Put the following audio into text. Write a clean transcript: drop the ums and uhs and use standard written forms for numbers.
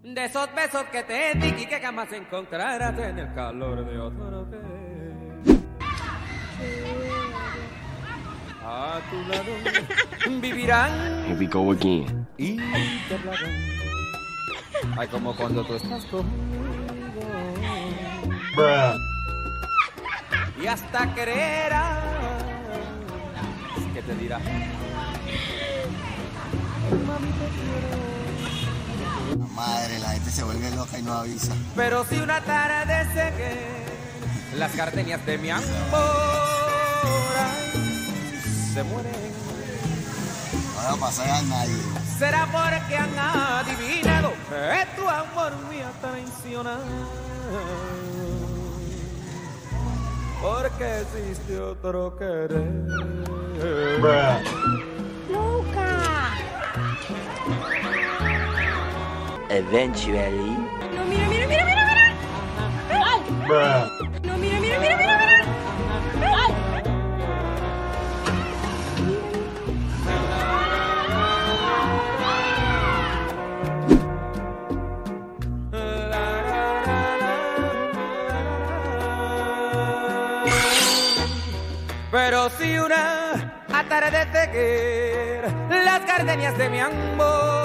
De esos besos que te di y que jamás encontrarás en el calor de otro que a tu lado vivirán. Here we go again. Y te hablarán. Ay, como cuando tú estás conmigo. Bruh. Y hasta quererás que te dirá. Mami, te quiero. Madre, la gente se vuelve loca y no avisa. Pero si una tarde sé que las gardenias de mi amor se mueren, No va a pasar a nadie. será porque han adivinado que tu amor me ha traicionado. Porque existe otro querer. Bruh. Eventually. No, mira, mira, mira, mira, mira. Ay. Bruh. No, mira, mira, mira, mira, mira. Ay. Pero si una atardece que las gardenias de mi amor